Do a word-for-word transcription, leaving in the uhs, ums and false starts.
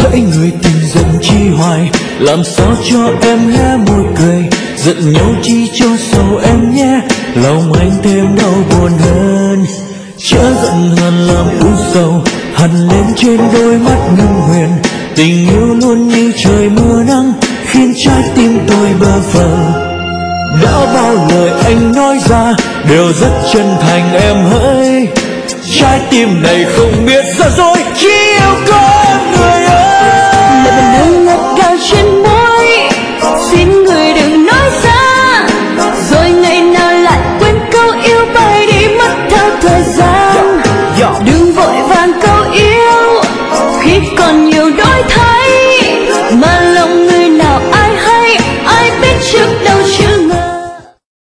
hỡi người tình dần chi hoài, làm sao cho em hé môi cười. Giận nhau chi cho sầu em nhé, lòng anh thêm đau buồn hơn. Chớ giận hờn làm u sầu, hằn lên trên đôi mắt ngân huyền. Tình yêu luôn như trời mưa nắng, khiến trái tim tôi bơ phờ. Đã bao lời anh nói ra đều rất chân thành em hỡi. Trái tim này không biết giả dối, chỉ yêu con người ơi. Lời bàn nâng ngọt cao trên môi, xin người đừng nói ra, rồi ngày nào lại quên câu yêu bay đi mất theo thời gian.